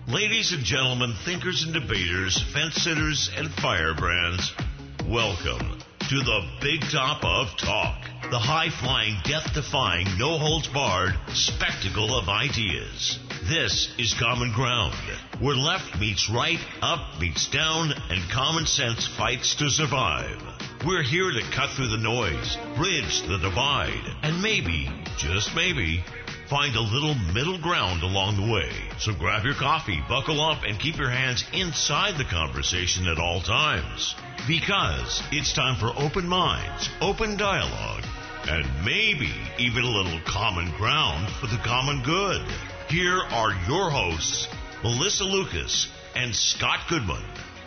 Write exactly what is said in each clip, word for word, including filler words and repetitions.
Ladies and gentlemen, thinkers and debaters, fence-sitters and firebrands, welcome to the Big Top of Talk, the high-flying, death-defying, no-holds-barred spectacle of ideas. This is Common Ground, where left meets right, up meets down, and common sense fights to survive. We're here to cut through the noise, bridge the divide, and maybe, just maybe, find a little middle ground along the way. So grab your coffee, buckle up, and keep your hands inside the conversation at all times. Because it's time for open minds, open dialogue, and maybe even a little common ground for the common good. Here are your hosts, Melissa Lucas and Scott Goodman.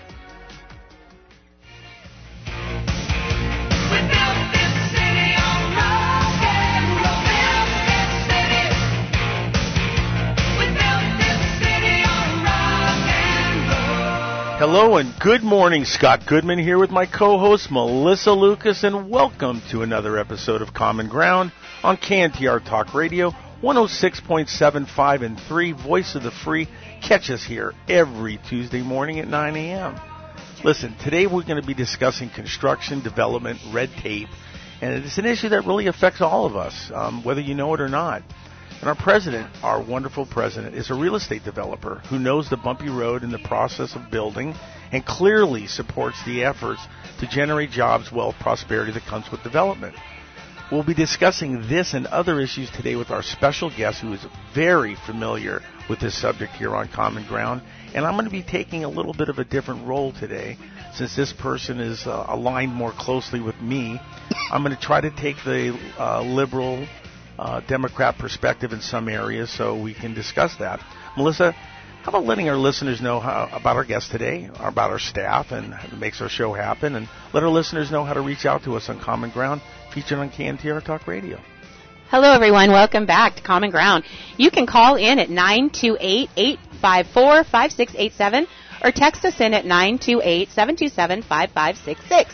Hello and good morning, Scott Goodman here with my co-host Melissa Lucas, and welcome to another episode of Common Ground on K N T R Talk Radio, one oh six point seven five and three, Voice of the Free. Catch us here every Tuesday morning at nine a.m. Listen, today we're going to be discussing construction, development, red tape, and it's an issue that really affects all of us, um, whether you know it or not. And our president, our wonderful president, is a real estate developer who knows the bumpy road in the process of building and clearly supports the efforts to generate jobs, wealth, prosperity that comes with development. We'll be discussing this and other issues today with our special guest who is very familiar with this subject here on Common Ground. And I'm going to be taking a little bit of a different role today since this person is uh, aligned more closely with me. I'm going to try to take the uh, liberal Uh, Democrat perspective in some areas so we can discuss that. Melissa, how about letting our listeners know how, about our guest today, about our staff, and what makes our show happen, and let our listeners know how to reach out to us on Common Ground, featured on K N T R Talk Radio. Hello, everyone. Welcome back to Common Ground. You can call in at nine two eight, eight five four, five six eight seven or text us in at nine two eight, seven two seven, five five six six.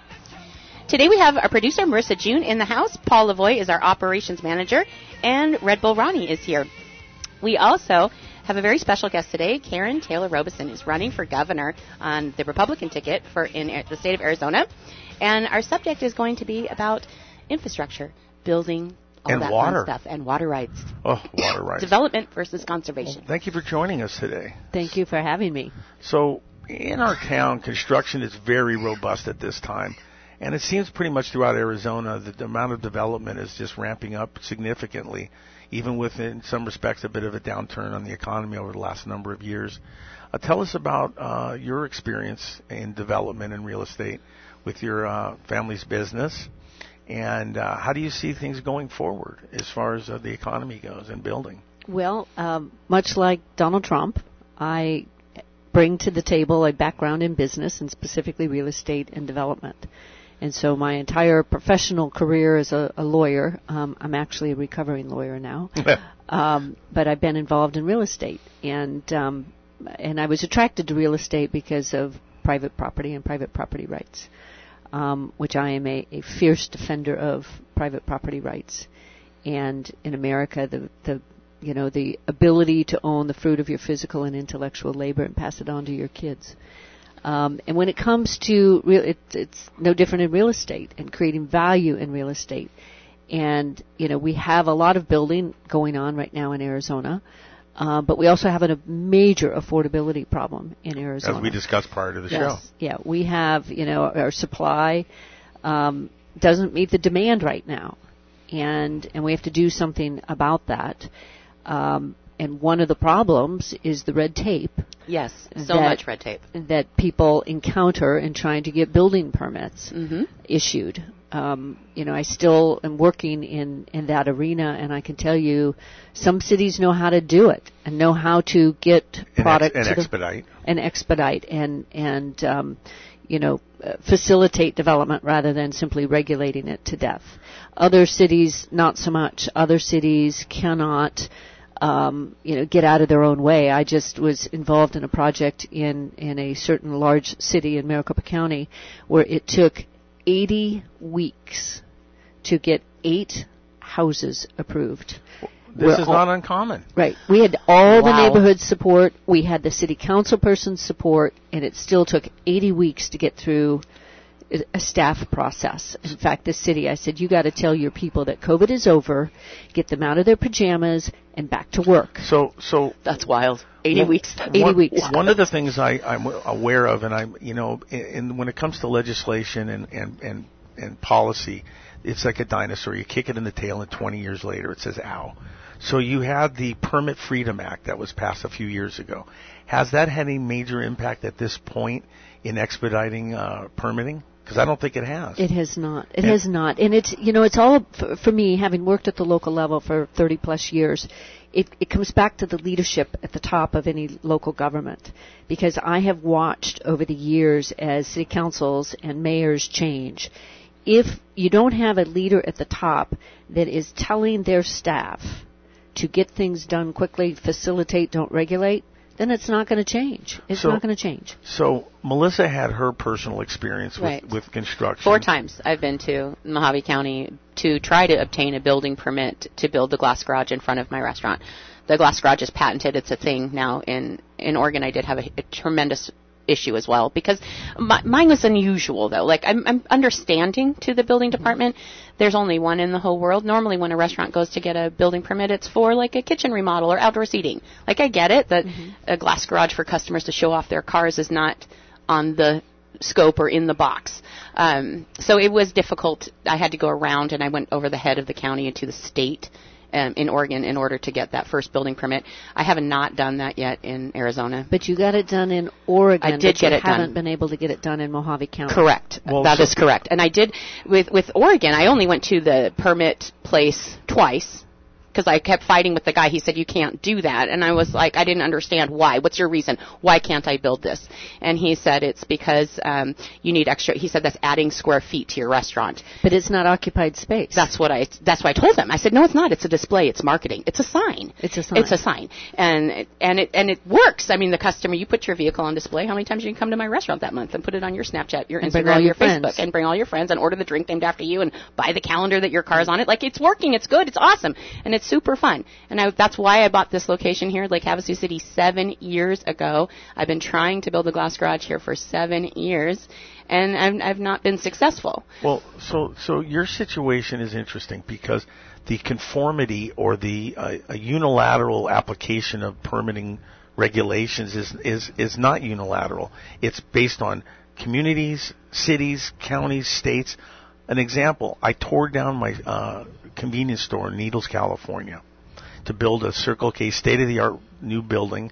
Today we have our producer, Marissa June, in the house. Paul Lavoie is our operations manager, and Red Bull Ronnie is here. We also have a very special guest today. Karen Taylor Robison is running for governor on the Republican ticket for in the state of Arizona. And our subject is going to be about infrastructure, building, all and that water. fun stuff, and water rights. Oh, water rights. Development versus conservation. Well, thank you for joining us today. Thank you for having me. So, in our town, construction is very robust at this time. And it seems pretty much throughout Arizona that the amount of development is just ramping up significantly, even with, in some respects, a bit of a downturn on the economy over the last number of years. Uh, tell us about uh, your experience in development and real estate with your uh, family's business, and uh, how do you see things going forward as far as uh, the economy goes and building? Well, um, much like Donald Trump, I bring to the table a background in business, and specifically real estate and development. And so my entire professional career as a, a lawyer, um, I'm actually a recovering lawyer now, um, but I've been involved in real estate. And um, and I was attracted to real estate because of private property and private property rights, um, which I am a, a fierce defender of private property rights. And in America, the, the you know the ability to own the fruit of your physical and intellectual labor and pass it on to your kids. Um, and when it comes to real, it, it's no different in real estate and creating value in real estate. And, you know, we have a lot of building going on right now in Arizona, uh, but we also have a major affordability problem in Arizona. As we discussed prior to the yes. show. Yeah, we have, you know, our supply um, doesn't meet the demand right now. And, and we have to do something about that. Um, and one of the problems is the red tape. Yes, so that, much red tape. That people encounter in trying to get building permits mm-hmm. issued. Um, you know, I still am working in, in that arena, and I can tell you some cities know how to do it and know how to get product and, ex- and to expedite. The, and expedite and, and um, you know, uh, facilitate development rather than simply regulating it to death. Other cities, not so much. Other cities cannot Um, you know, get out of their own way. I just was involved in a project in, in a certain large city in Maricopa County where it took eighty weeks to get eight houses approved. This is not uncommon. Right. We had all Wow. the neighborhood support. We had the city council person's support, and it still took eighty weeks to get through a staff process. In fact, the city, I said, you got to tell your people that COVID is over, get them out of their pajamas, and back to work. So, so That's wild. eighty Well, weeks. eighty one, weeks. One of the things I, I'm aware of, and I'm, you know, in, when it comes to legislation and, and, and, and policy, it's like a dinosaur. You kick it in the tail, and twenty years later, it says, ow. So you had the Permit Freedom Act that was passed a few years ago. Has that had any major impact at this point in expediting uh, permitting? Because I don't think it has. It has not. It And- has not. And it's, you know, it's all, for, for me, having worked at the local level for thirty plus years, it, it comes back to the leadership at the top of any local government. Because I have watched over the years as city councils and mayors change. If you don't have a leader at the top that is telling their staff to get things done quickly, facilitate, don't regulate, then it's not going to change. It's So- not going to change. So Melissa had her personal experience with, Right. with construction. Four times I've been to Mojave County to try to obtain a building permit to build the glass garage in front of my restaurant. The glass garage is patented. It's a thing now in, in Oregon. I did have a, a tremendous issue as well because my, mine was unusual though. Like I'm, I'm understanding to the building department. There's only one in the whole world. Normally when a restaurant goes to get a building permit, it's for like a kitchen remodel or outdoor seating. Like I get it that mm-hmm. a glass garage for customers to show off their cars is not on the scope or in the box. Um, so it was difficult. I had to go around and I went over the head of the county into the state um, in Oregon in order to get that first building permit. I have not done that yet in Arizona. But you got it done in Oregon. I did but get you it done. haven't been able to get it done in Mojave County. Correct. Well, that so- is correct. And I did, with, with Oregon, I only went to the permit place twice because I kept fighting with the guy. He said, you can't do that. And I was like, I didn't understand why. What's your reason? Why can't I build this? And he said, it's because um, you need extra. He said, that's adding square feet to your restaurant. But it's not occupied space. That's what I, that's what I told him. I said, no, it's not. It's a display. It's marketing. It's a sign. It's a sign. It's a sign. And, it- and it, and it works. I mean, the customer, you put your vehicle on display. How many times you can come to my restaurant that month and put it on your Snapchat, your And bring Instagram, all your your friends. Facebook, and bring all your friends and order the drink named after you and buy the calendar that your car's on it. Like, it's working. It's good. It's awesome. And it's super fun. And I, that's why I bought this location here, Lake Havasu City, seven years ago. I've been trying to build a glass garage here for seven years, and I've, I've not been successful. Well, so so your situation is interesting because the conformity or the uh, a unilateral application of permitting regulations is is is not unilateral. It's based on communities, cities, counties, states. An example: I tore down my uh, convenience store in Needles, California, to build a Circle K state-of-the-art new building.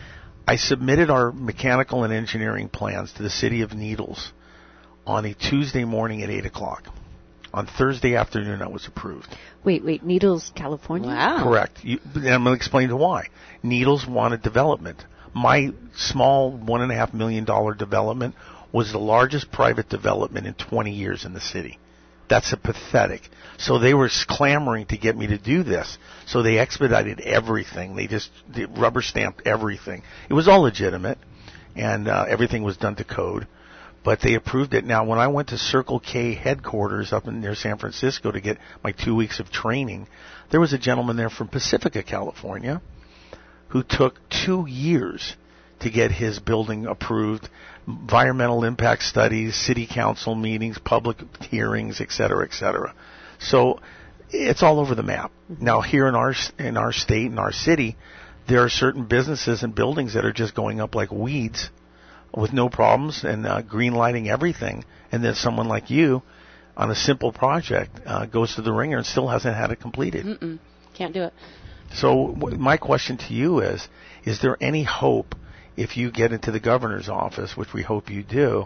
I submitted our mechanical and engineering plans to the city of Needles on a Tuesday morning at eight o'clock. On Thursday afternoon, I was approved. Wait, wait, Needles, California? Wow. Correct. You, and I'm going to explain to why. Needles wanted development. My small one and a half million dollar development was the largest private development in twenty years in the city. That's a pathetic. So they were clamoring to get me to do this. So they expedited everything. They just they rubber stamped everything. It was all legitimate, and uh, everything was done to code. But they approved it. Now, when I went to Circle K headquarters up in near San Francisco to get my two weeks of training, there was a gentleman there from Pacifica, California, who took two years to get his building approved, environmental impact studies, city council meetings, public hearings, et cetera, et cetera. So it's all over the map. Mm-hmm. Now, here in our in our state, in our city, there are certain businesses and buildings that are just going up like weeds with no problems and uh, green lighting everything. And then someone like you, on a simple project, uh, goes to the ringer and still hasn't had it completed. Mm-mm. Can't do it. So w- my question to you is, is there any hope if you get into the governor's office, which we hope you do,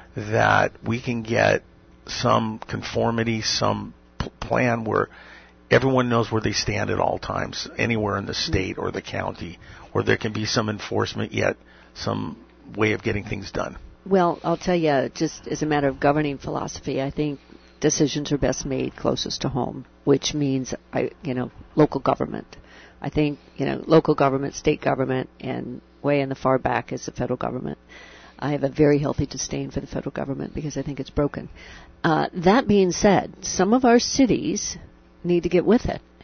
that we can get some conformity, some p- plan where everyone knows where they stand at all times, anywhere in the state or the county, where there can be some enforcement yet some way of getting things done? Well, I'll tell you, just as a matter of governing philosophy, I think decisions are best made closest to home, which means, I, you know, local government. I think, you know, local government, state government, and way in the far back is the federal government. I have a very healthy disdain for the federal government because I think it's broken. Uh, that being said, some of our cities need to get with it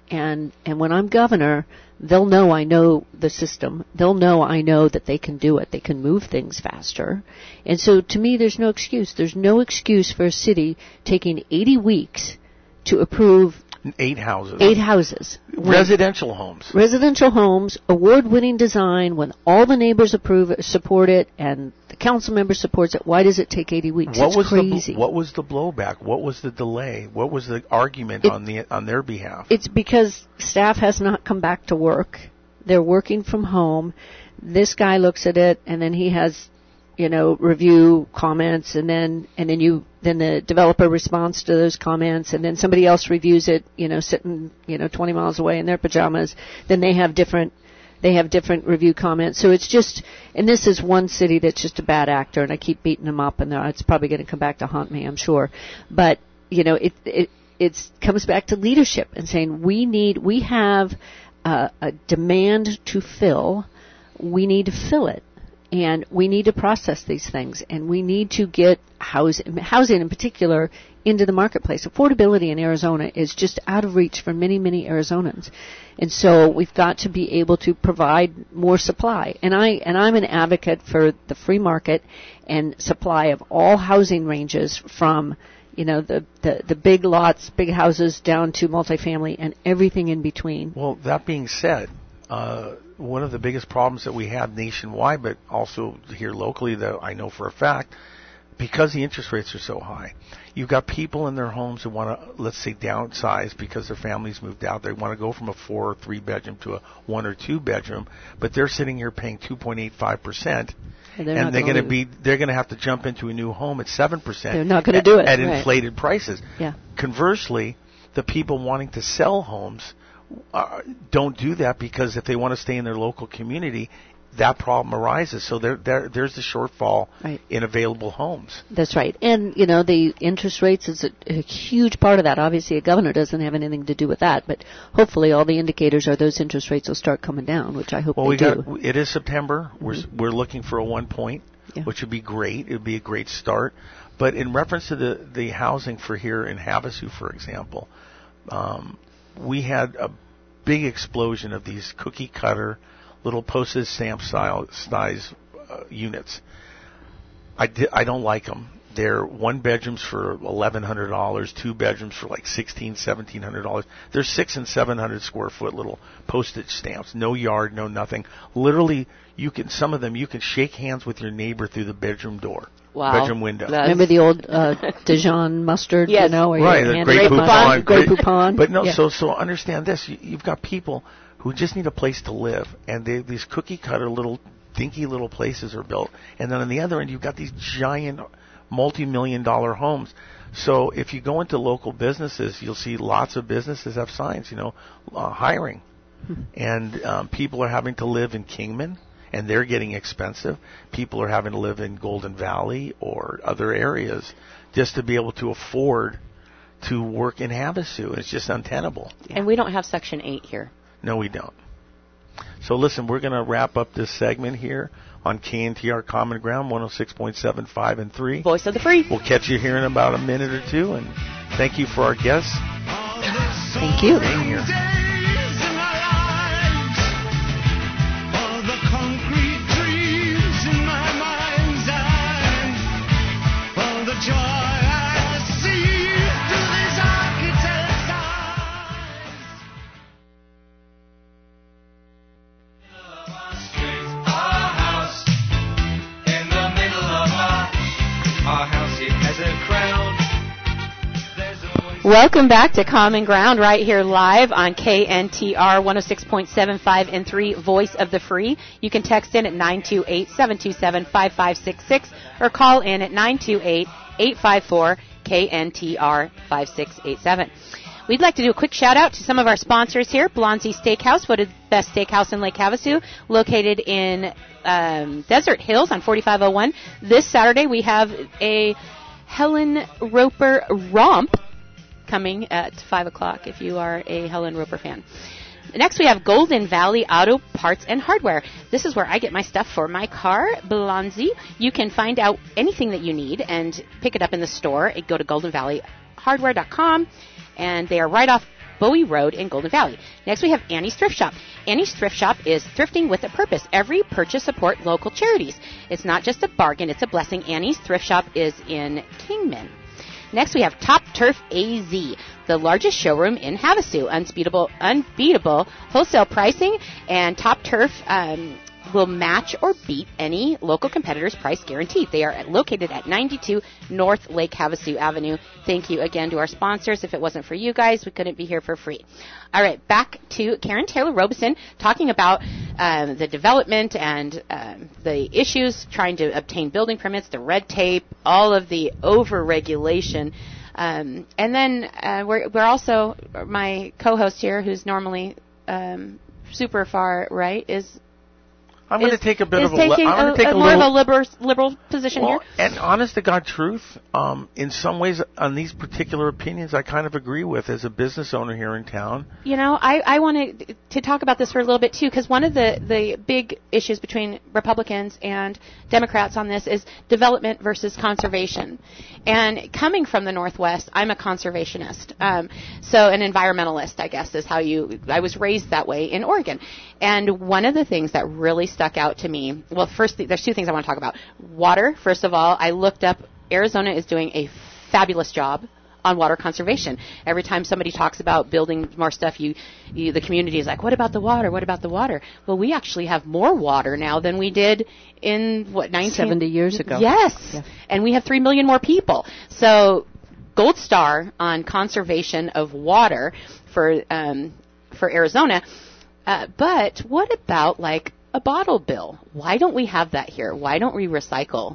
And and when I'm governor, they'll know I know the system. They'll know I know that they can do it. They can move things faster. And so to me, there's no excuse. There's no excuse for a city taking eighty weeks to approve Eight houses. Eight houses. Residential homes. Residential homes, award-winning design, when all the neighbors approve it, support it, and the council member supports it. Why does it take eighty weeks? What it's was crazy. The, what was the blowback? What was the delay? What was the argument it, on the on their behalf? It's because staff has not come back to work. They're working from home. This guy looks at it, and then he has, you know, review comments, and then and then you then the developer responds to those comments, and then somebody else reviews it, you know, sitting, you know, twenty miles away in their pajamas. Then they have different they have different review comments. So it's just, and this is one city that's just a bad actor, and I keep beating them up, and it's probably going to come back to haunt me, I'm sure. But you know, it it it's comes back to leadership and saying we need we have uh, a demand to fill, we need to fill it. And we need to process these things, and we need to get housing, housing in particular, into the marketplace. Affordability in Arizona is just out of reach for many, many Arizonans, and so we've got to be able to provide more supply. And I and I'm an advocate for the free market and supply of all housing ranges, from you know the the, the big lots, big houses, down to multifamily and everything in between. Well, that being said. Uh, one of the biggest problems that we have nationwide, but also here locally, that I know for a fact, because the interest rates are so high, you've got people in their homes who want to, let's say, downsize because their families moved out. They want to go from a four or three bedroom to a one or two bedroom, but they're sitting here paying two point eight five percent, and they're, and they're going to be they're going to have to jump into a new home at seven percent. They're not going to do it at right. inflated prices. Yeah. Conversely, the people wanting to sell homes Uh, don't do that, because if they want to stay in their local community, that problem arises. So there, there there's the shortfall right. in available homes. That's right. And, you know, the interest rates is a, a huge part of that. Obviously, a governor doesn't have anything to do with that, but hopefully all the indicators are those interest rates will start coming down, which I hope well, they we do. Got, it is September. Mm-hmm. We're we're looking for a one point, yeah. which would be great. It would be a great start. But in reference to the, the housing for here in Havasu, for example, um, we had a big explosion of these cookie cutter little postage stamp style size uh, units. I, di- I don't like them. They're one bedrooms for eleven hundred dollars, two bedrooms for like sixteen, seventeen hundred dollars. They're six and seven hundred square foot little postage stamps. No yard, no nothing. Literally, you can some of them you can shake hands with your neighbor through the bedroom door. Wow. Bedroom window. That's Remember the old uh, Dijon mustard, yes. you know? Where Right, you the hand Grey it Poupon. Grey Poupon. But no, yeah. so so understand this. You, you've got people who just need a place to live, and they, these cookie cutter little dinky little places are built. And then on the other end, you've got these giant multi-million dollar homes. So if you go into local businesses, you'll see lots of businesses have signs, you know, uh, hiring. Hmm. And um, people are having to live in Kingman, and they're getting expensive. People are having to live in Golden Valley or other areas just to be able to afford to work in Havasu. It's just untenable. And we don't have Section eight here. No, we don't. So listen, we're going to wrap up this segment here on K N T R Common Ground, one oh six point seven, five, and three. Voice of the Free. We'll catch you here in about a minute or two, and thank you for our guests. Thank you. Being here. Welcome back to Common Ground right here live on K N T R one oh six point seven, five, and three, Voice of the Free. You can text in at nine two eight, seven two seven, five five six six or call in at nine two eight, eight five four, K N T R five six eight seven. We'd like to do a quick shout out to some of our sponsors here. Blonsey Steakhouse, voted best steakhouse in Lake Havasu, located in um, Desert Hills on forty-five oh one. This Saturday we have a Helen Roper romp coming at five o'clock if you are a Helen Roper fan. Next we have Golden Valley Auto Parts and Hardware. This is where I get my stuff for my car, Blonsey. You can find out anything that you need and pick it up in the store. Go to golden valley hardware dot com, and they are right off Bowie Road in Golden Valley. Next, we have Annie's Thrift Shop. Annie's Thrift Shop is thrifting with a purpose. Every purchase support local charities. It's not just a bargain, it's a blessing. Annie's Thrift Shop is in Kingman. Next, we have Top Turf A Z, the largest showroom in Havasu. Unbeatable, unbeatable wholesale pricing, and Top Turf um, will match or beat any local competitor's price guaranteed. They are located at ninety-two North Lake Havasu Avenue. Thank you again to our sponsors. If it wasn't for you guys, we couldn't be here for free. All right, back to Karen Taylor Robeson talking about um, the development and um, the issues trying to obtain building permits, the red tape, all of the over-regulation. Um, and then uh, we're, we're also, my co-host here, who's normally um, super far right, is I'm going to take a bit of a, taking I'm going to take a, a, a more little, of a liberal, liberal position well, here. And honest to God truth, um, in some ways on these particular opinions I kind of agree with as a business owner here in town. You know, I, I wanted to talk about this for a little bit too, because one of the, the big issues between Republicans and Democrats on this is development versus conservation. And coming from the Northwest, I'm a conservationist. Um, so an environmentalist, I guess, is how you, I was raised that way in Oregon. And one of the things that really stuck out to me, well, first, there's two things I want to talk about. Water, first of all, I looked up, Arizona is doing a fabulous job on water conservation. Every time somebody talks about building more stuff, you, you the community is like, what about the water? What about the water? Well, we actually have more water now than we did in, what, nineteen seventy years ago. Yes. Yeah. And we have three million more people. So, gold star on conservation of water for, um, for Arizona. Uh, but what about, like, a bottle bill? Why don't we have that here? Why don't we recycle?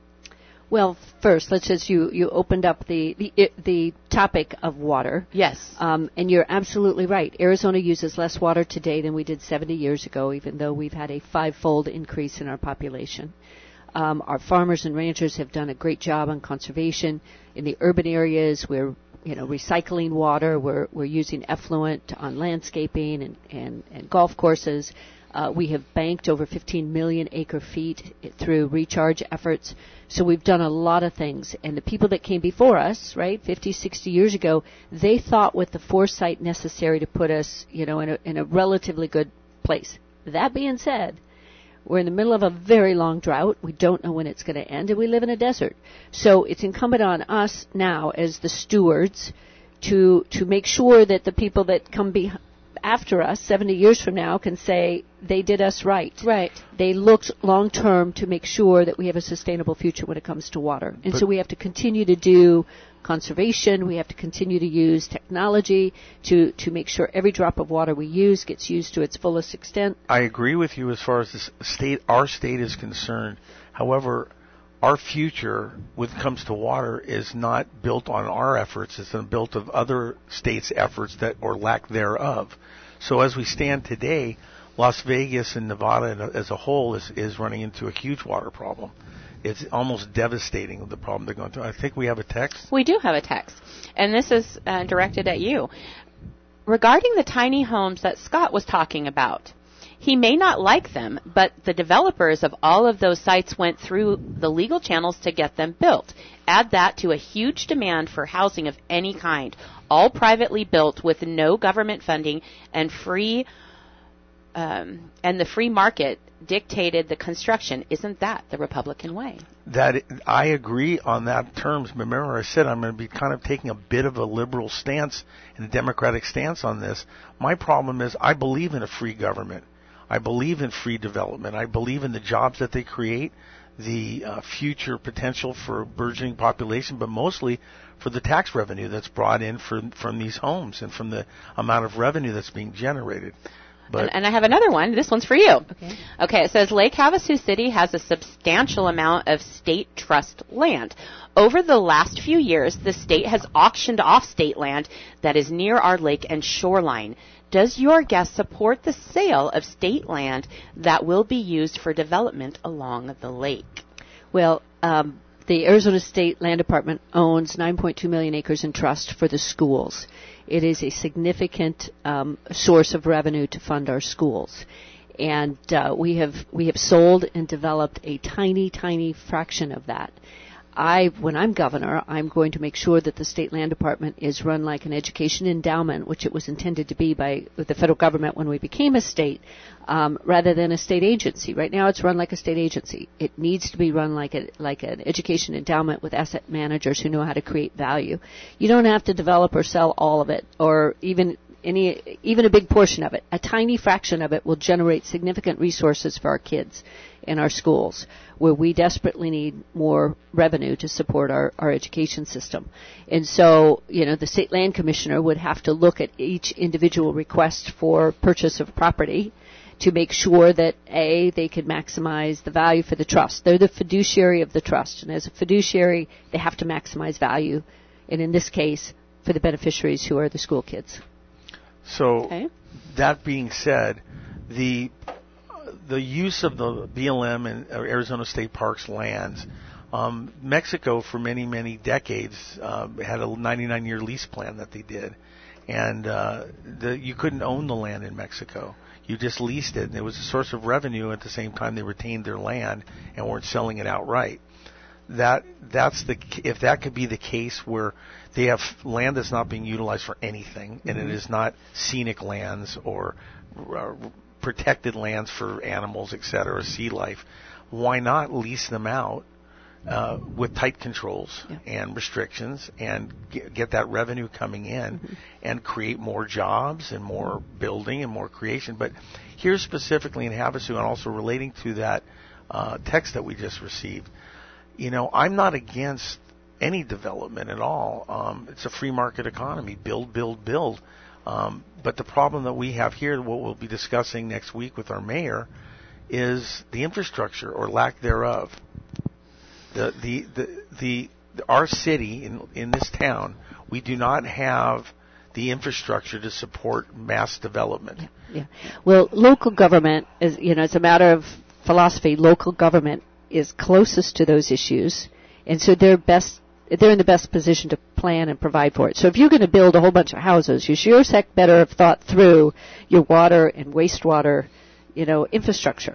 Well, first, let's just you you opened up the the, the topic of water. Yes. Um, and you're absolutely right. Arizona uses less water today than we did seventy years ago, even though we've had a five-fold increase in our population. Um, our farmers and ranchers have done a great job on conservation. In the urban areas, we're you know recycling water. We're we're using effluent on landscaping and and, and golf courses. Uh, we have banked over fifteen million acre feet through recharge efforts. So we've done a lot of things. And the people that came before us, right, fifty, sixty years ago, they thought with the foresight necessary to put us, you know, in a, in a relatively good place. That being said, we're in the middle of a very long drought. We don't know when it's going to end, and we live in a desert. So it's incumbent on us now as the stewards to to make sure that the people that come behind after us, seventy years from now, can say they did us right. Right. They looked long-term to make sure that we have a sustainable future when it comes to water. And but so we have to continue to do conservation. We have to continue to use technology to, to make sure every drop of water we use gets used to its fullest extent. I agree with you as far as the state, our state is concerned. However, our future when it comes to water is not built on our efforts. It's built of other states' efforts that or lack thereof. So as we stand today, Las Vegas and Nevada as a whole is, is running into a huge water problem. It's almost devastating, the problem they're going through. I think we have a text. We do have a text, and this is uh, directed at you. Regarding the tiny homes that Scott was talking about, he may not like them, but the developers of all of those sites went through the legal channels to get them built. Add that to a huge demand for housing of any kind, all privately built with no government funding and free, um, and the free market dictated the construction. Isn't that the Republican way? That I agree on that terms. Remember, I said I'm going to be kind of taking a bit of a liberal stance and a democratic stance on this. My problem is I believe in a free government. I believe in free development. I believe in the jobs that they create, the uh, future potential for burgeoning population, but mostly for the tax revenue that's brought in for, from these homes and from the amount of revenue that's being generated. But and, and I have another one. This one's for you. Okay. Okay, it says Lake Havasu City has a substantial amount of state trust land. Over the last few years, the state has auctioned off state land that is near our lake and shoreline. Does your guest support the sale of state land that will be used for development along the lake? Well, um, the Arizona State Land Department owns nine point two million acres in trust for the schools. It is a significant um, source of revenue to fund our schools. And uh, we have we have sold and developed a tiny, tiny fraction of that. I, when I'm governor, I'm going to make sure that the state land department is run like an education endowment, which it was intended to be by the federal government when we became a state, um, rather than a state agency. Right now, it's run like a state agency. It needs to be run like a like an education endowment with asset managers who know how to create value. You don't have to develop or sell all of it, or even any even a big portion of it. A tiny fraction of it will generate significant resources for our kids in our schools, where we desperately need more revenue to support our, our education system. And so, you know, the state land commissioner would have to look at each individual request for purchase of property to make sure that, A, they can maximize the value for the trust. They're the fiduciary of the trust, and as a fiduciary, they have to maximize value, and in this case, for the beneficiaries who are the school kids. So, Okay. that being said, the the use of the B L M and Arizona State Parks lands, um, Mexico for many, many decades uh, had a ninety-nine year lease plan that they did. And uh, the, you couldn't own the land in Mexico. You just leased it, and it was a source of revenue at the same time they retained their land and weren't selling it outright. That that's the if that could be the case where they have land that's not being utilized for anything, mm-hmm. and it is not scenic lands or uh, protected lands for animals, et cetera, sea life, why not lease them out uh, with tight controls yeah. and restrictions and get, get that revenue coming in mm-hmm. and create more jobs and more building and more creation? But here specifically in Havasu, and also relating to that uh, text that we just received, you know, I'm not against any development at all. Um, it's a free market economy. Build, build, build. Um, but the problem that we have here, what we'll be discussing next week with our mayor, is the infrastructure or lack thereof. The the the, the, the our city in in this town, we do not have the infrastructure to support mass development. Yeah. yeah. Well, local government is, you know, it's a matter of philosophy. Local government is closest to those issues, and so they're best. They're in the best position to plan and provide for it. So if you're going to build a whole bunch of houses, you sure as heck better have thought through your water and wastewater, you know, infrastructure.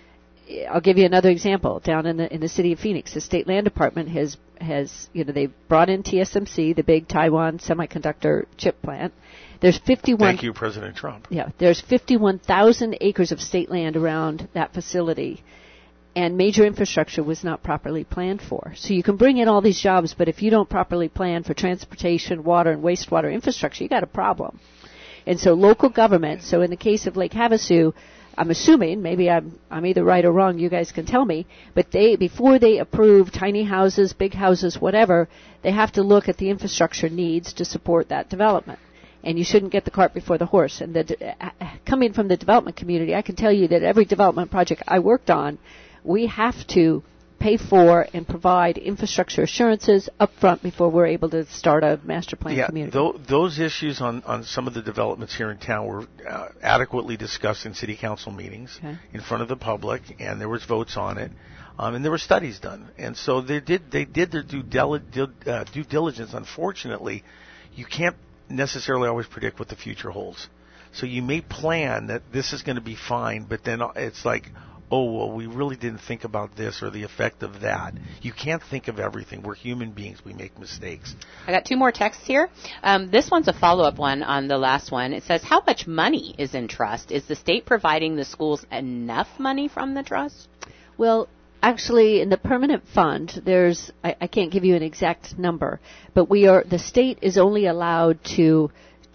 I'll give you another example. Down in the in the city of Phoenix, the state land department has has you know they've brought in T S M C, the big Taiwan semiconductor chip plant. There's fifty-one. Thank you, President Trump. Yeah, there's fifty-one thousand acres of state land around that facility. And major infrastructure was not properly planned for. So you can bring in all these jobs, but if you don't properly plan for transportation, water, and wastewater infrastructure, you got a problem. And so local government, so in the case of Lake Havasu, I'm assuming, maybe I'm, I'm either right or wrong, you guys can tell me, but they, before they approve tiny houses, big houses, whatever, they have to look at the infrastructure needs to support that development. And you shouldn't get the cart before the horse. And the, uh, coming from the development community, I can tell you that every development project I worked on, we have to pay for and provide infrastructure assurances up front before we're able to start a master plan yeah, community. Th- those issues on, on some of the developments here in town were uh, adequately discussed in city council meetings okay. in front of the public, and there was votes on it, um, and there were studies done. And so they did they did their due, dil- dil- uh, due diligence. Unfortunately, you can't necessarily always predict what the future holds. So you may plan that this is going to be fine, but then it's like, oh, well, we really didn't think about this or the effect of that. You can't think of everything. We're human beings. We make mistakes. I got two more texts here. Um, this one's a follow-up one on the last one. It says, how much money is in trust? Is the state providing the schools enough money from the trust? Well, actually, in the permanent fund, there's, I, I can't give you an exact number, but we are, the state is only allowed to,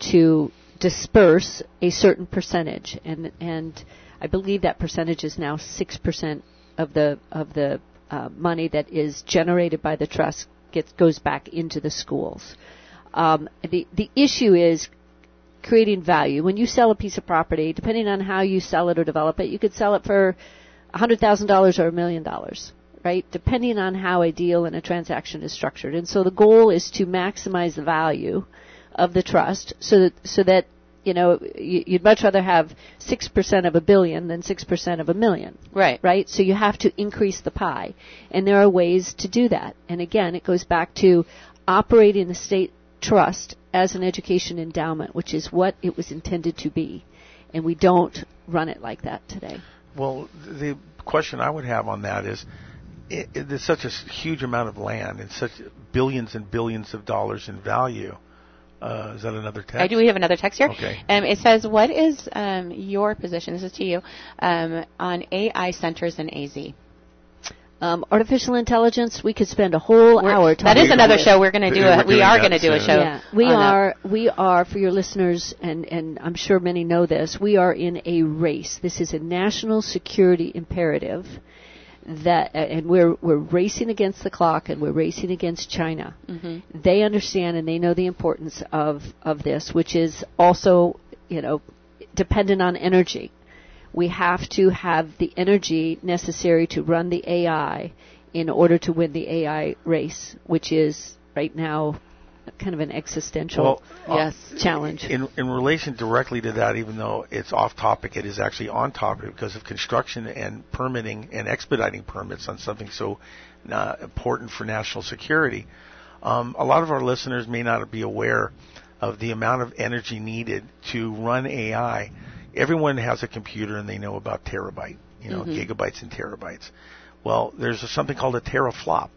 to disperse a certain percentage, and, and, I believe that percentage is now six percent of the of the uh, money that is generated by the trust gets goes back into the schools. Um, the the issue is creating value. When you sell a piece of property, depending on how you sell it or develop it, you could sell it for one hundred thousand dollars or a million dollars, right? Depending on how a deal and a transaction is structured. And so the goal is to maximize the value of the trust so that so that you know, you'd much rather have six percent of a billion than six percent of a million. Right. Right? So you have to increase the pie. And there are ways to do that. And again, it goes back to operating the state trust as an education endowment, which is what it was intended to be. And we don't run it like that today. Well, the question I would have on that is, it, it, there's such a huge amount of land and such billions and billions of dollars in value. Uh, is that another text? I do. We have another text here. Okay. Um, it says, what is um, your position, this is to you, um, on A I centers in A Z? Um, artificial intelligence, we could spend a whole We're, hour talking That is about another it. show. We're going to do We're a, we doing are that going to do a soon. show. Yeah, we on are, we are, for your listeners, and, and I'm sure many know this, we are in a race. This is a national security imperative that, uh, and we're, we're racing against the clock, and we're racing against China. Mm-hmm. They understand and they know the importance of, of this, which is also, you know, dependent on energy. We have to have the energy necessary to run the A I in order to win the A I race, which is right now kind of an existential Well, Yes. challenge. In, in relation directly to that, even though it's off topic, it is actually on topic because of construction and permitting and expediting permits on something so uh, important for national security. Um, a lot of our listeners may not be aware of the amount of energy needed to run A I. Everyone has a computer and they know about terabyte, you know, Mm-hmm. gigabytes and terabytes. Well, there's a, something called a teraflop,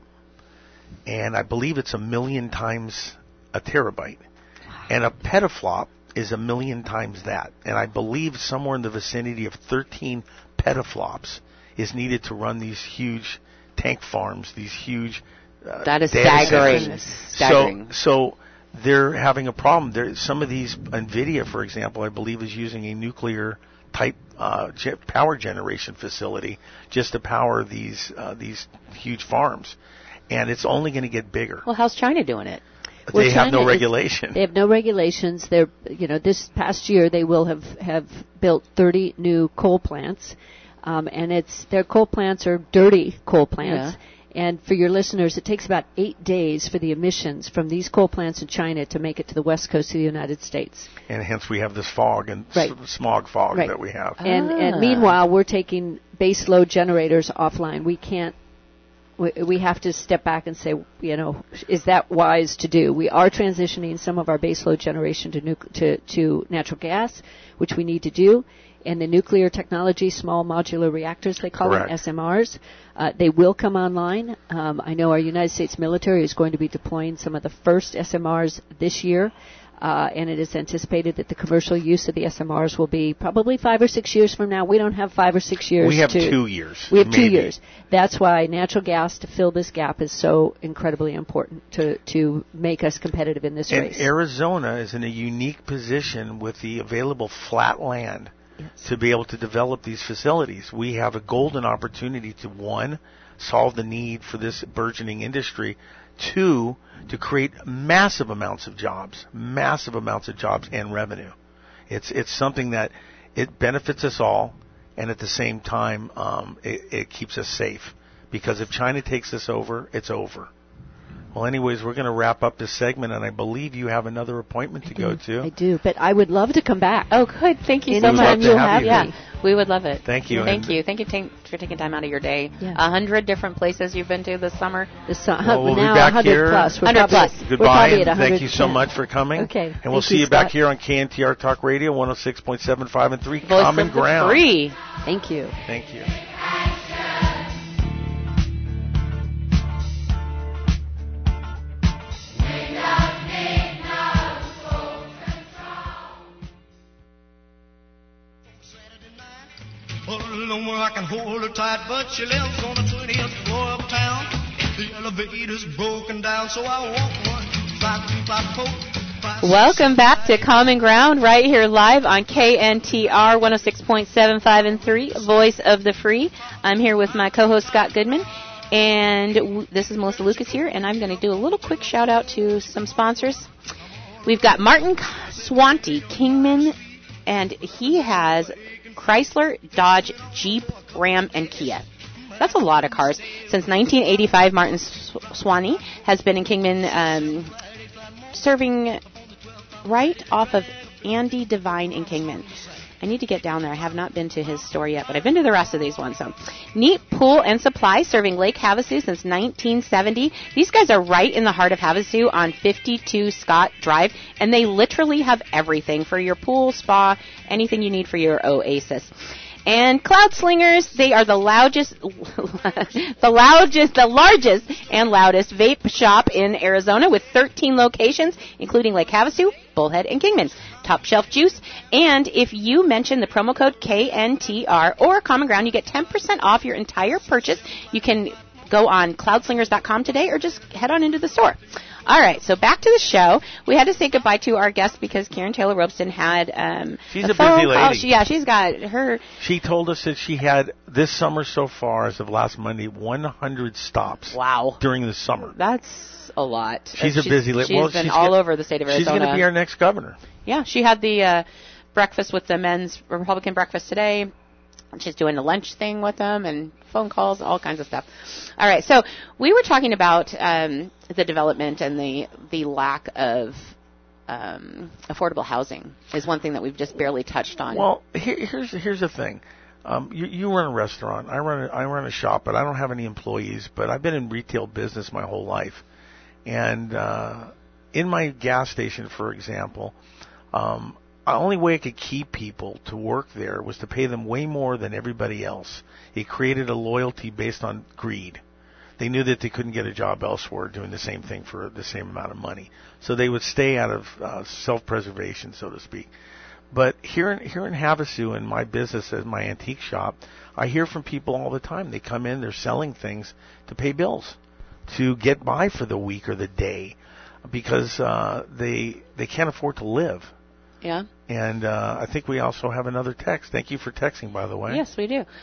and I believe it's a million times a terabyte. And a petaflop is a million times that. And I believe somewhere in the vicinity of thirteen petaflops is needed to run these huge tank farms, these huge uh, That is data staggering. centers. Staggering. So, so they're having a problem. There, some of these, NVIDIA, for example, I believe is using a nuclear type uh, ge- power generation facility just to power these uh, these huge farms, and it's only going to get bigger. Well, how's China doing it? But Well, they have China no is- regulation. They have no regulations. They're, you know, this past year they will have, have built thirty new coal plants, um, and it's their coal plants are dirty coal plants. Yeah. And for your listeners, it takes about eight days for the emissions from these coal plants in China to make it to the west coast of the United States. And hence we have this fog and Right. s- smog fog Right. that we have. And, Ah. and meanwhile, we're taking base load generators offline. We can't. We, we have to step back and say, you know, is that wise to do? We are transitioning some of our base load generation to, nuc- to, to natural gas, which we need to do. And the nuclear technology, small modular reactors, they call Correct. them S M Rs, uh, they will come online. Um, I know our United States military is going to be deploying some of the first S M Rs this year. Uh, and it is anticipated that the commercial use of the S M Rs will be probably five or six years from now. We don't have five or six years. We have to, two years. We have two maybe. years. That's why natural gas to fill this gap is so incredibly important to to make us competitive in this And race. Arizona is in a unique position with the available flat land Yes. to be able to develop these facilities. We have a golden opportunity to, one, solve the need for this burgeoning industry, two, to create massive amounts of jobs, massive amounts of jobs and revenue. It's it's something that it benefits us all, and at the same time, um, it, it keeps us safe. Because if China takes us over, it's over. Well, anyways, we're going to wrap up this segment, and I believe you have another appointment to go to. I do, but I would love to come back. Oh, good. Thank you so Anytime much. love to you'll have have you. Yeah, me. we would love it. Thank you. Thank And- you. Thank you ta- for taking time out of your day. A Yeah. hundred different places you've been to this summer. The sun, Well, we'll be now back one hundred here. plus. We're one hundred probably, plus. We're Goodbye, probably at and thank you so one hundred ten. much for coming. Okay. And we'll Thank see you, you back Scott. here on K N T R Talk Radio, one oh six point seven five and three, Voice Common of the Ground. Free. Thank you. Thank you. All alone where I can hold her tight, but she lives on the twentieth floor uptown. The elevator's broken down, so I walk one, five, three, five, four, five, Welcome back to Common Ground right here live on K N T R one oh six point seven five and three, Voice of the Free. I'm here with my co-host Scott Goodman, and w- this is Melissa Lucas here, and I'm going to do a little quick shout out to some sponsors. We've got Martin Swanty, Kingman, and he has Chrysler, Dodge, Jeep, Ram, and Kia. That's a lot of cars. Since nineteen eighty-five, Martin Sw- Swanee has been in Kingman, um, serving right off of Andy Devine in Kingman. I need to get down there. I have not been to his store yet, but I've been to the rest of these ones. So, Neat Pool and Supply, serving Lake Havasu since nineteen seventy. These guys are right in the heart of Havasu on fifty-two Scott Drive, and they literally have everything for your pool, spa, anything you need for your oasis. And Cloud Slingers, they are the loudest, the loudest, the largest and loudest vape shop in Arizona with thirteen locations, including Lake Havasu, Bullhead, and Kingman. Top Shelf Juice. And if you mention the promo code K N T R or Common Ground, you get ten percent off your entire purchase. You can go on cloud slingers dot com today or just head on into the store. All right, so back to the show. We had to say goodbye to our guest because Karen Taylor Robson had um, She's a, a phone busy lady. call. She, yeah, she's got her. She told us that she had this summer so far, as of last Monday, one hundred stops. Wow. During the summer. That's a lot. She's Uh, a busy lady. She's Well, been she's all gonna, over the state of Arizona. She's going to be our next governor. Yeah, she had the uh, breakfast with the men's Republican breakfast today. She's doing a lunch thing with them and phone calls, all kinds of stuff. All right, so we were talking about um, the development and the the lack of um, affordable housing is one thing that we've just barely touched on. Well, here, here's here's the thing. Um, you, you run a restaurant. I run a, I run a shop, but I don't have any employees. But I've been in retail business my whole life, and uh, in my gas station, for example. Um, The only way I could keep people to work there was to pay them way more than everybody else. It created a loyalty based on greed. They knew that they couldn't get a job elsewhere doing the same thing for the same amount of money. So they would stay out of uh, self-preservation, so to speak. But here in, here in Havasu, in my business as my antique shop, I hear from people all the time. They come in, they're selling things to pay bills, to get by for the week or the day, because uh, they they can't afford to live. Yeah. And uh, I think we also have another text. Thank you for texting, by the way. Yes, we do.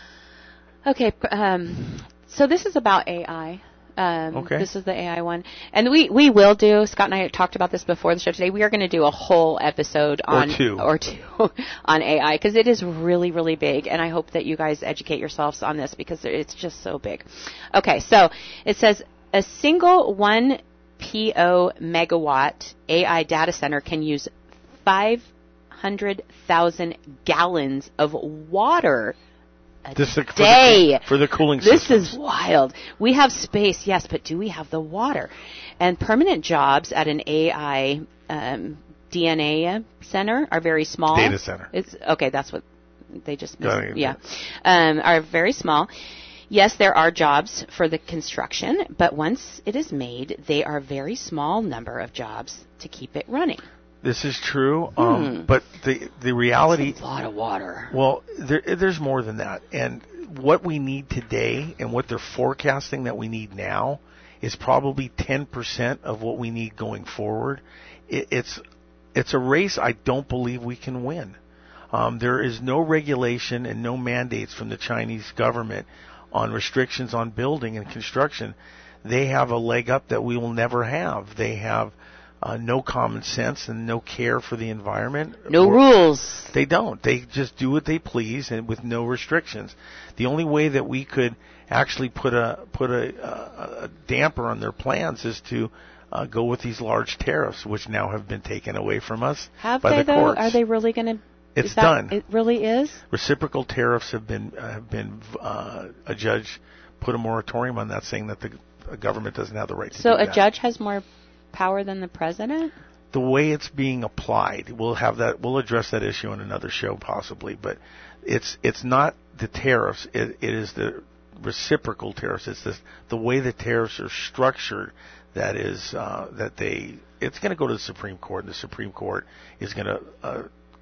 Okay, um, so this is about A I. Um, okay. This is the A I one. And we, we will do, Scott and I talked about this before the show today, we are going to do a whole episode on... Or two. Or two on A I, because it is really, really big, and I hope that you guys educate yourselves on this, because it's just so big. Okay, so it says, a single one P O megawatt A I data center can use five hundred thousand gallons of water a this is day. For the, for the cooling This systems. is wild. We have space, yes, but do we have the water? And permanent jobs at an A I um, D N A center are very small. Data center. It's okay. That's what they just missed. Got it. Yeah, um, are very small. Yes, there are jobs for the construction, but once it is made, they are a very small number of jobs to keep it running. This is true, Hmm. um, but the the reality. That's a lot of water. Well, there, there's more than that, and what we need today, and what they're forecasting that we need now, is probably ten percent of what we need going forward. It, it's it's a race I don't believe we can win. Um, there is no regulation and no mandates from the Chinese government on restrictions on building and construction. They have a leg up that we will never have. They have uh, no common sense and no care for the environment. No Or, rules. They don't. They just do what they please and with no restrictions. The only way that we could actually put a put a, a, a damper on their plans is to uh, go with these large tariffs, which now have been taken away from us Have by they the though? courts. Are they really going to? It's is that, done. It really is. Reciprocal tariffs have been uh, have been uh, a judge put a moratorium on that, saying that the uh, government doesn't have the right to So do a that. judge has more power than the president? The way it's being applied, we'll have that. We'll address that issue in another show possibly. But it's it's not the tariffs. It, it is the reciprocal tariffs. It's this, the way the tariffs are structured. That is uh, that they. It's going to go to the Supreme Court, and the Supreme Court is going to uh,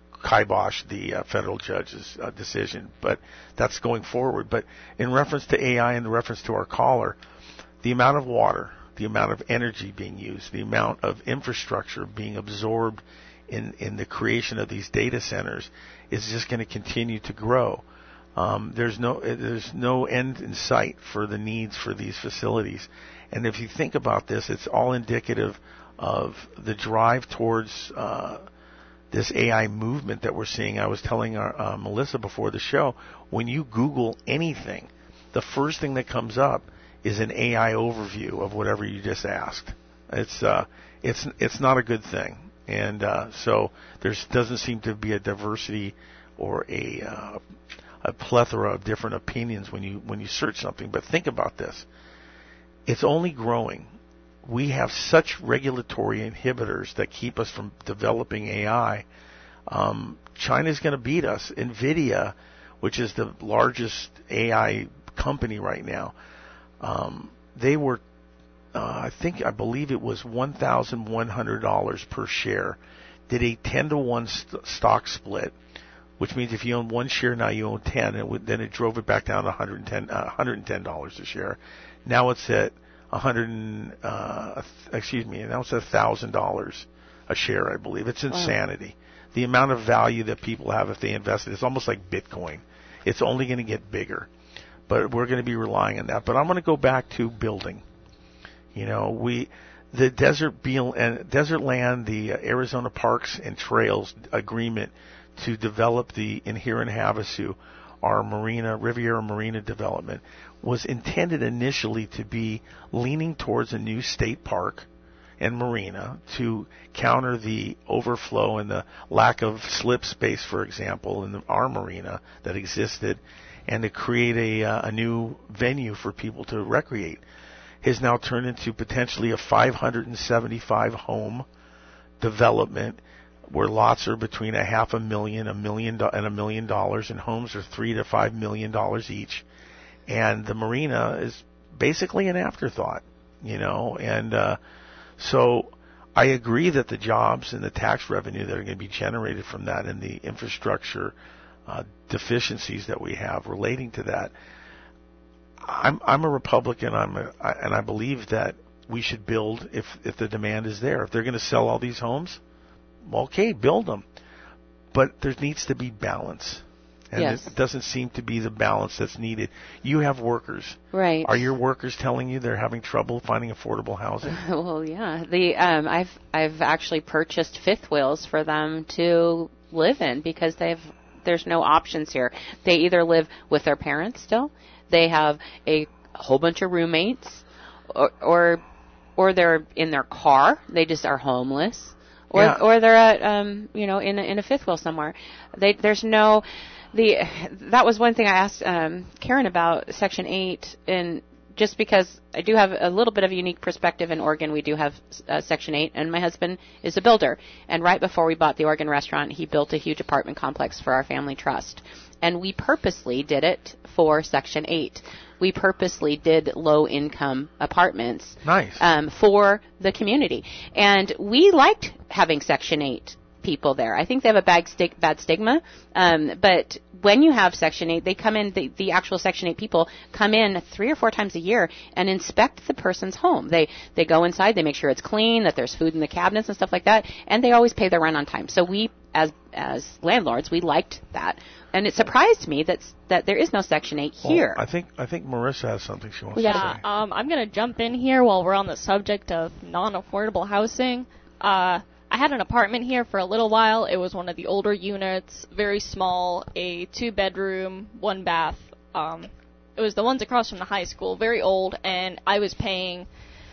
kibosh the uh, federal judge's uh, decision. But that's going forward. But in reference to A I and in reference to our caller, the amount of water, the amount of energy being used, the amount of infrastructure being absorbed in, in the creation of these data centers is just going to continue to grow. Um, there's no there's no end in sight for the needs for these facilities. And if you think about this, it's all indicative of the drive towards uh, this A I movement that we're seeing. I was telling our, uh, Melissa before the show, when you Google anything, the first thing that comes up is an A I overview of whatever you just asked. It's uh, it's it's not a good thing, and uh, so there doesn't seem to be a diversity or a uh, a plethora of different opinions when you when you search something. But think about this: it's only growing. We have such regulatory inhibitors that keep us from developing A I. Um, China's going to beat us. NVIDIA which is the largest A I company right now, um, they were, uh, I think, I believe it was one thousand one hundred dollars per share, did a ten to one st- stock split, which means if you own one share now you own ten, and it would, then it drove it back down to one hundred ten, uh, one hundred ten dollars a share. Now it's at one hundred, uh, excuse me, now it's at one thousand dollars a share, I believe. It's insanity. Wow. The amount of value that people have if they invest it, it's almost like Bitcoin. It's only going to get bigger. But we're going to be relying on that. But I'm going to go back to building. You know, we, the desert, Beal, and desert land, the Arizona Parks and Trails agreement to develop the in here in Havasu, our marina, Riviera Marina development, was intended initially to be leaning towards a new state park and marina to counter the overflow and the lack of slip space, for example, in the, our marina that existed, and to create a, uh, a new venue for people to recreate. Has now turned into potentially a five hundred seventy-five home development where lots are between a half a million, a million do- and a million dollars, and homes are three to five million dollars each. And the marina is basically an afterthought, you know, and uh, so I agree that the jobs and the tax revenue that are going to be generated from that and the infrastructure uh, deficiencies that we have relating to that. I'm I'm a Republican. I'm a, I, and I believe that we should build if if the demand is there. If they're going to sell all these homes, well, okay, build them. But there needs to be balance. And yes. It doesn't seem to be the balance that's needed. You have workers. Right. Are your workers telling you they're having trouble finding affordable housing? Well, yeah. The um, I've I've actually purchased fifth wheels for them to live in because they've there's no options here. They either live with their parents still, they have a whole bunch of roommates, or or, or they're in their car. They just are homeless, or yeah. or they're at um you know in a, in a fifth wheel somewhere. They there's no The that was one thing I asked um, Karen about Section eight, and just because I do have a little bit of a unique perspective in Oregon, we do have uh, Section eight, and my husband is a builder. And right before we bought the Oregon restaurant, he built a huge apartment complex for our family trust. And we purposely did it for Section eight. We purposely did low-income apartments nice. um, for the community. And we liked having Section eight people there. I think they have a bad, sti- bad stigma, um, but when you have Section eight, they come in, the, the actual Section eight people come in three or four times a year and inspect the person's home. They they go inside, they make sure it's clean, that there's food in the cabinets and stuff like that, and they always pay their rent on time. So we, as as landlords, we liked that. And it surprised me that that there is no Section eight here. Well, I think I think Marissa has something she wants yeah, to say. Yeah, um, I'm going to jump in here while we're on the subject of non-affordable housing. Uh, I had an apartment here for a little while. It was one of the older units, very small, a two-bedroom, one-bath. Um, it was the ones across from the high school, very old, and I was paying,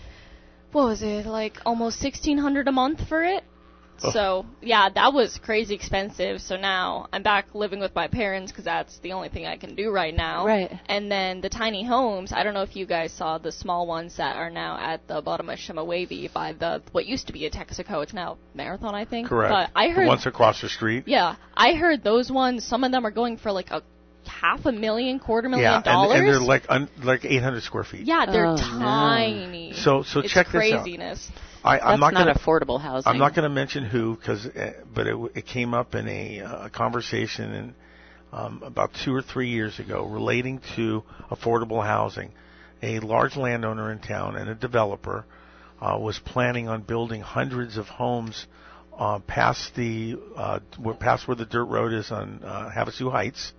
what was it, like almost sixteen hundred dollars a month for it. Oh. So, yeah, that was crazy expensive. So now I'm back living with my parents because that's the only thing I can do right now. Right. And then the tiny homes, I don't know if you guys saw the small ones that are now at the bottom of Shimawavy by the what used to be a Texaco. It's now Marathon, I think. Correct. But I heard, the ones across the street. Yeah. I heard those ones, some of them are going for like a half a million, quarter million yeah, dollars. and, and they're like un, like eight hundred square feet. Yeah, they're oh, tiny. No. So so it's check craziness. this out. I, I'm That's not, not gonna, affordable housing. I'm not going to mention who, cause, uh, but it, it came up in a uh, conversation in, um, about two or three years ago relating to affordable housing. A large landowner in town and a developer uh, was planning on building hundreds of homes uh, past the uh, past where the dirt road is on uh, Havasu Heights,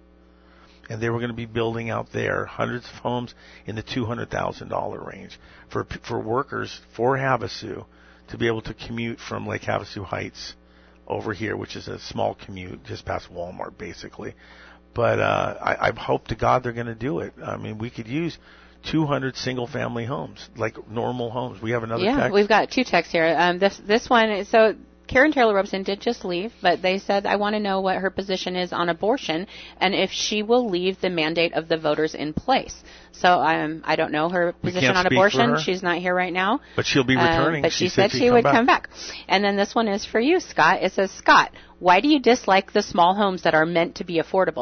and they were going to be building out there hundreds of homes in the two hundred thousand dollars range for for workers for Havasu to be able to commute from Lake Havasu Heights over here, which is a small commute just past Walmart, basically. But uh, I, I hope to God they're going to do it. I mean, we could use two hundred single-family homes, like normal homes. We have another yeah, text. We've got two texts here. Um, this this one, so Karen Taylor Robeson did just leave, but they said, I want to know what her position is on abortion and if she will leave the mandate of the voters in place. So um, I don't know her position on abortion. She's not here right now. But she'll be returning. Uh, but she, she said said she come would back. come back. And then this one is for you, Scott. It says, Scott, why do you dislike the small homes that are meant to be affordable?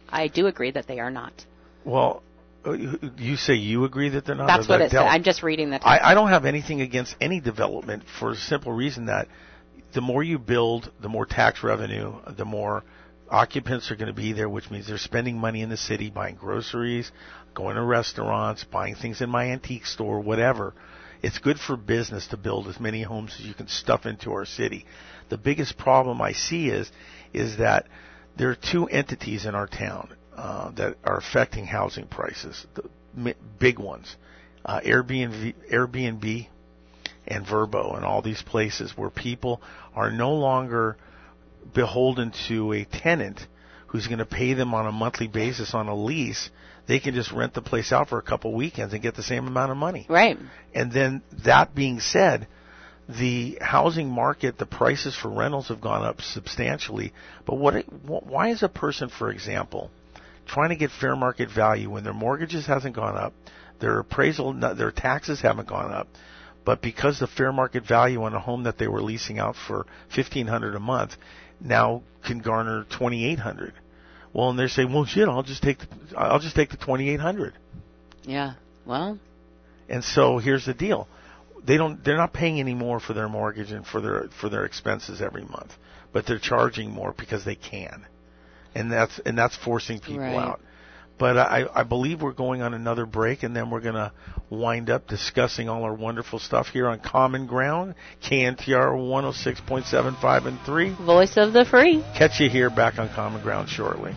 I do agree that they are not. Well, uh, you say you agree that they're not? That's what that it said. I'm just reading the text. I, I don't have anything against any development for the simple reason that the more you build, the more tax revenue, the more occupants are going to be there, which means they're spending money in the city, buying groceries, going to restaurants, buying things in my antique store, whatever. It's good for business to build as many homes as you can stuff into our city. The biggest problem I see is is that there are two entities in our town uh, that are affecting housing prices, the big ones, uh, Airbnb, Airbnb and Vrbo and all these places where people are no longer beholden to a tenant who's going to pay them on a monthly basis on a lease. They can just rent the place out for a couple weekends and get the same amount of money. Right. And then that being said, the housing market, the prices for rentals have gone up substantially. But what? Why is a person, for example, trying to get fair market value when their mortgages hasn't gone up, their appraisal, their taxes haven't gone up, but because the fair market value on a home that they were leasing out for fifteen hundred dollars a month now can garner twenty-eight hundred dollars? Well, and they're saying, well, shit, I'll just take the, I'll just take the twenty-eight hundred dollars. Yeah. Well. And so here's the deal: they don't, they're not paying any more for their mortgage and for their for their expenses every month, but they're charging more because they can, and that's and that's forcing people Right. out. But I, I believe we're going on another break, and then we're going to wind up discussing all our wonderful stuff here on Common Ground, K N T R one oh six point seven five and three. Voice of the free. Catch you here back on Common Ground shortly.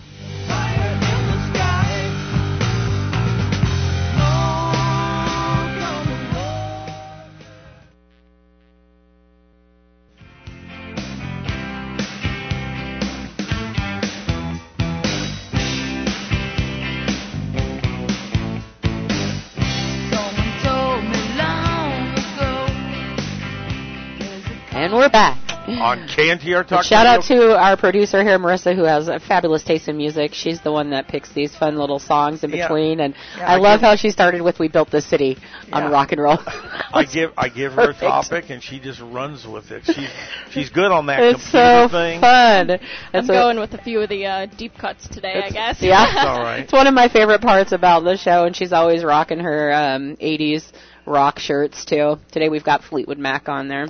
And we're back. On K N T R Talk Shout Radio. out to our producer here, Marissa, who has a fabulous taste in music. She's the one that picks these fun little songs in Yeah. between, and Yeah, I, I love give- how she started with "We Built This City" on Yeah. rock and roll. I give I give her Perfect. a topic and she just runs with it. She's she's good on that It's computer so thing. fun. I'm It's a- going with a few of the uh, deep cuts today, I It's- guess. Yeah, It's all right. It's one of my favorite parts about the show, and she's always rocking her um, eighties rock shirts too. Today we've got Fleetwood Mac on there.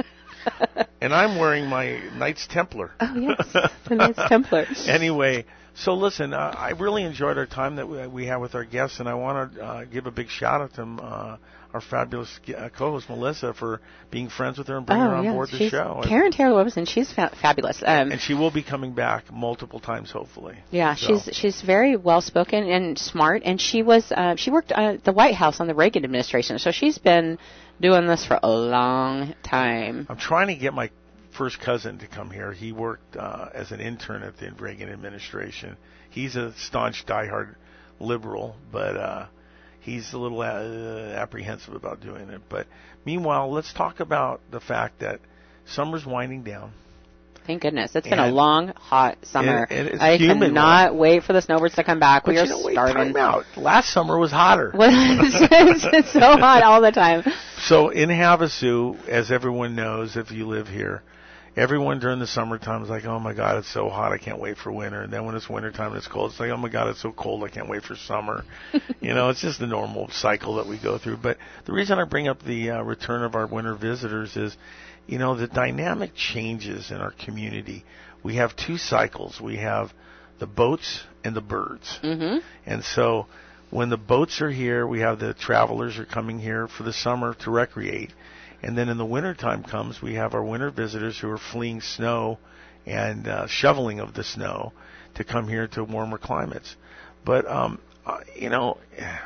And I'm wearing my Knights Templar. Oh yes, the Knights Templar. Anyway, so listen, uh, I really enjoyed our time that we, we had with our guests, and I want to uh, give a big shout out to uh, our fabulous uh, co-host Melissa for being friends with her and bringing Oh her on yeah, board the she's show. Karen Taylor Wilson. She's fa- fabulous. Um, And she will be coming back multiple times, hopefully. Yeah, So- she's she's very well spoken and smart, and she was uh, she worked at the White House on the Reagan administration, so she's been doing this for a long time. I'm trying to get my first cousin to come here. He worked uh, as an intern at the Reagan administration. He's a staunch, diehard liberal, but uh, he's a little uh, apprehensive about doing it. But meanwhile, let's talk about the fact that summer's winding down. Thank goodness, it's been a And- long, hot summer. and it's I humid cannot wait for the snowbirds to come back. But we are you know, wait, starving. time out. Last summer was hotter. Well, it's, it's so hot all the time. So in Havasu, as everyone knows, if you live here, everyone during the summertime is like, oh my God, it's so hot, I can't wait for winter. And then when it's wintertime and it's cold, it's like, oh my God, it's so cold, I can't wait for summer. You know, it's just the normal cycle that we go through. But the reason I bring up the uh, return of our winter visitors is, you know, the dynamic changes in our community. We have two cycles. We have the boats and the birds. Mm-hmm. And so when the boats are here, we have the travelers are coming here for the summer to recreate. And then in the wintertime comes, we have our winter visitors who are fleeing snow and uh, shoveling of the snow to come here to warmer climates. But, um, uh, you know,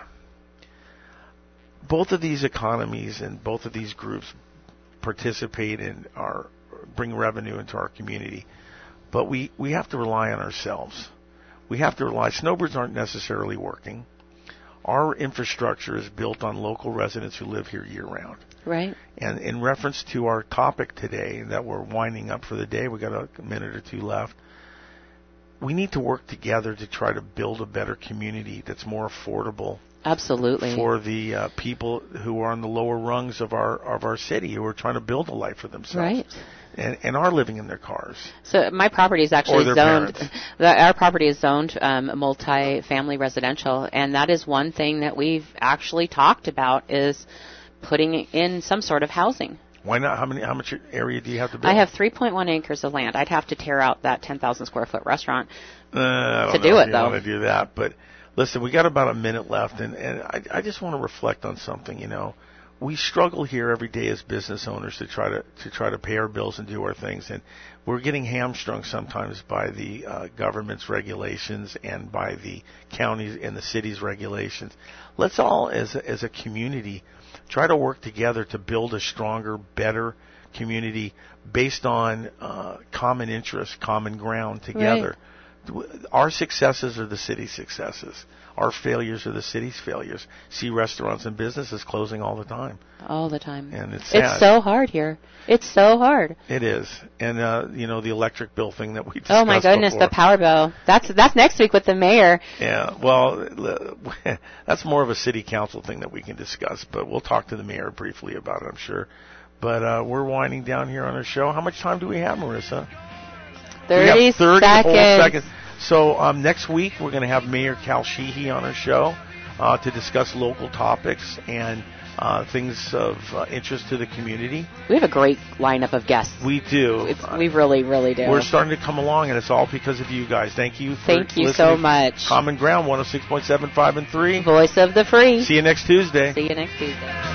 both of these economies and both of these groups participate in our, bring revenue into our community. But we, we have to rely on ourselves. We have to rely, snowbirds aren't necessarily working. Our infrastructure is built on local residents who live here year round. Right. And in reference to our topic today that we're winding up for the day, we've got a minute or two left. We need to work together to try to build a better community that's more affordable Absolutely. for the uh, people who are on the lower rungs of our of our city who are trying to build a life for themselves. Right. and, and are living in their cars. So my property is actually Or their zoned. parents. The, our property is zoned um, multi-family residential, and that is one thing that we've actually talked about is putting in some sort of housing. Why not? How many? How much area do you have to build? I have three point one acres of land. I'd have to tear out that ten thousand square foot restaurant uh, I don't to know do if it, you though. want to do that, but listen, we got about a minute left, and, and I, I just want to reflect on something. You know, we struggle here every day as business owners to try to to try to pay our bills and do our things, and we're getting hamstrung sometimes by the uh, government's regulations and by the counties and the city's regulations. Let's all, as a, as a community, try to work together to build a stronger, better community based on uh, common interests, common ground together. Right. Our successes are the city's successes. Our failures are the city's failures. See restaurants and businesses closing all the time. All the time. And it's sad. It's so hard here. It's so hard. It is. And, uh, you know, the electric bill thing that we discussed Oh, my goodness, before. the power bill. That's that's next week with the mayor. Yeah, well, that's more of a city council thing that we can discuss, but we'll talk to the mayor briefly about it, I'm sure. But uh, we're winding down here on our show. How much time do we have, Marissa? thirty, we have thirty seconds. Whole seconds. So um, next week we're going to have Mayor Cal Sheehy on our show uh, to discuss local topics and uh, things of uh, interest to the community. We have a great lineup of guests. We do. It's, we really, really do. We're starting to come along, and it's all because of you guys. Thank you for Thank you listening. so much. Common Ground, one oh six point seven, five, and three. Voice of the Free. See you next Tuesday. See you next Tuesday.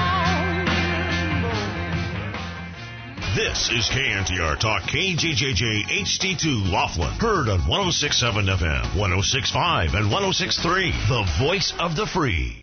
This is K N T R Talk, K J J J H D two Laughlin. Heard on one oh six point seven F M, one oh six point five, and one oh six point three. The Voice of the Free.